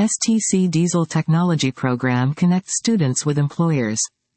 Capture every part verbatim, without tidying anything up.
S T C Diesel Technology Program connects students with employers.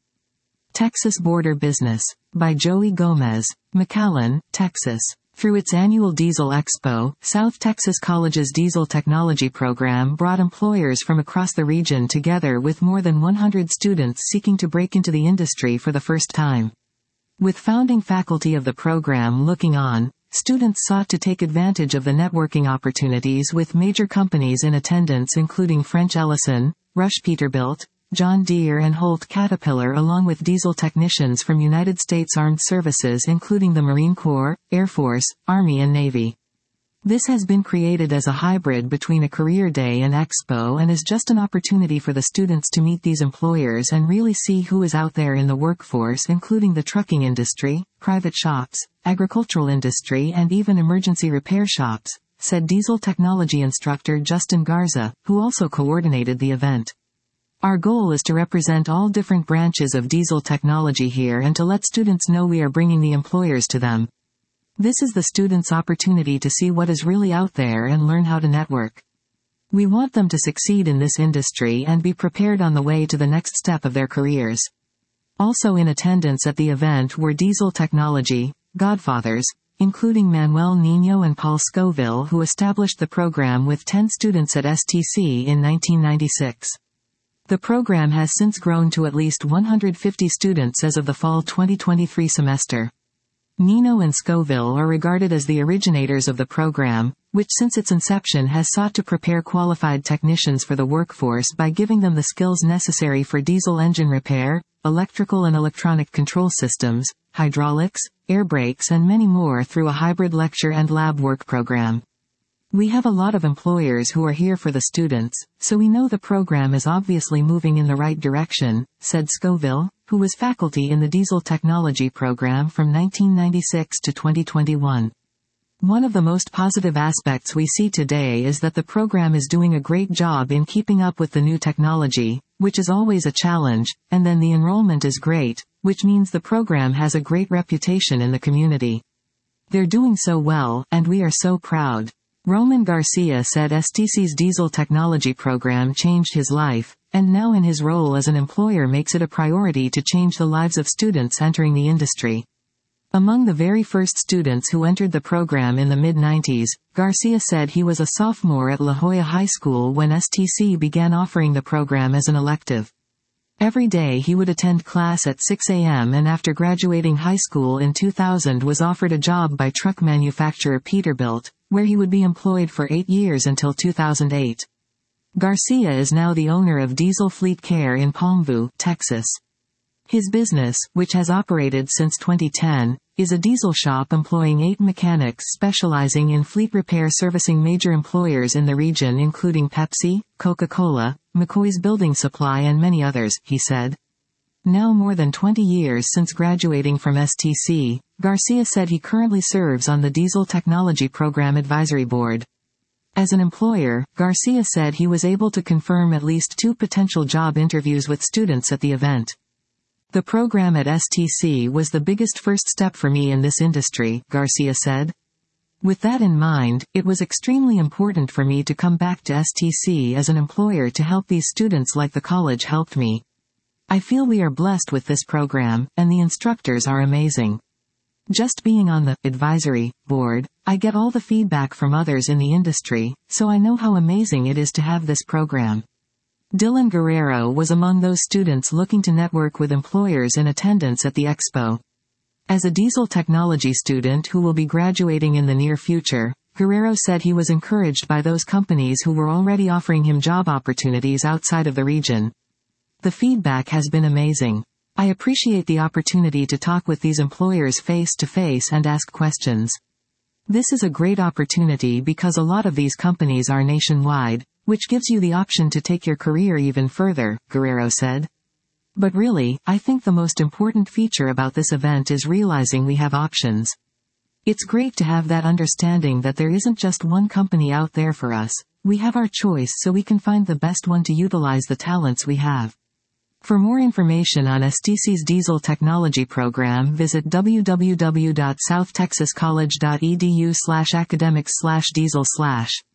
Texas Border Business. By Joey Gomez. McAllen, Texas. Through its annual Diesel Expo, South Texas College's Diesel Technology Program brought employers from across the region together with more than one hundred students seeking to break into the industry for the first time. With founding faculty of the program looking on, students sought to take advantage of the networking opportunities with major companies in attendance including French Ellison, Rush Peterbilt, John Deere and Holt Caterpillar, along with diesel technicians from United States Armed Services including the Marine Corps, Air Force, Army and Navy. This has been created as a hybrid between a career day and expo and is just an opportunity for the students to meet these employers and really see who is out there in the workforce, including the trucking industry, private shops, agricultural industry and even emergency repair shops, said diesel technology instructor Justin Garza, who also coordinated the event. Our goal is to represent all different branches of diesel technology here and to let students know we are bringing the employers to them. This is the students' opportunity to see what is really out there and learn how to network. We want them to succeed in this industry and be prepared on the way to the next step of their careers. Also in attendance at the event were Diesel Technology Godfathers, including Manuel Nino and Paul Scoville, who established the program with ten students at S T C in nineteen ninety-six. The program has since grown to at least one hundred fifty students as of the fall twenty twenty-three semester. Nino and Scoville are regarded as the originators of the program, which since its inception has sought to prepare qualified technicians for the workforce by giving them the skills necessary for diesel engine repair, electrical and electronic control systems, hydraulics, air brakes and many more through a hybrid lecture and lab work program. We have a lot of employers who are here for the students, so we know the program is obviously moving in the right direction, said Scoville, who was faculty in the Diesel Technology Program from nineteen ninety-six to twenty twenty-one. One of the most positive aspects we see today is that the program is doing a great job in keeping up with the new technology, which is always a challenge, and then the enrollment is great, which means the program has a great reputation in the community. They're doing so well, and we are so proud. Roman Garcia said S T C's Diesel Technology Program changed his life, and now in his role as an employer makes it a priority to change the lives of students entering the industry. Among the very first students who entered the program in the mid nineties, Garcia said he was a sophomore at La Jolla High School when S T C began offering the program as an elective. Every day he would attend class at six a m and after graduating high school in two thousand was offered a job by truck manufacturer Peterbilt, where he would be employed for eight years until two thousand eight. Garcia is now the owner of Diesel Fleet Care in Palmview, Texas. His business, which has operated since twenty ten, is a diesel shop employing eight mechanics specializing in fleet repair servicing major employers in the region including Pepsi, Coca-Cola, McCoy's Building Supply and many others, he said. Now more than twenty years since graduating from S T C, Garcia said he currently serves on the Diesel Technology Program Advisory Board. As an employer, Garcia said he was able to confirm at least two potential job interviews with students at the event. The program at S T C was the biggest first step for me in this industry, Garcia said. With that in mind, it was extremely important for me to come back to S T C as an employer to help these students like the college helped me. I feel we are blessed with this program, and the instructors are amazing. Just being on the advisory board, I get all the feedback from others in the industry, so I know how amazing it is to have this program. Dylan Guerrero was among those students looking to network with employers in attendance at the expo. As a diesel technology student who will be graduating in the near future, Guerrero said he was encouraged by those companies who were already offering him job opportunities outside of the region. The feedback has been amazing. I appreciate the opportunity to talk with these employers face to face and ask questions. This is a great opportunity because a lot of these companies are nationwide, which gives you the option to take your career even further, Guerrero said. But really, I think the most important feature about this event is realizing we have options. It's great to have that understanding that there isn't just one company out there for us. We have our choice so we can find the best one to utilize the talents we have. For more information on S T C's Diesel Technology Program, visit w w w dot south texas college dot e d u slash academics slash diesel slash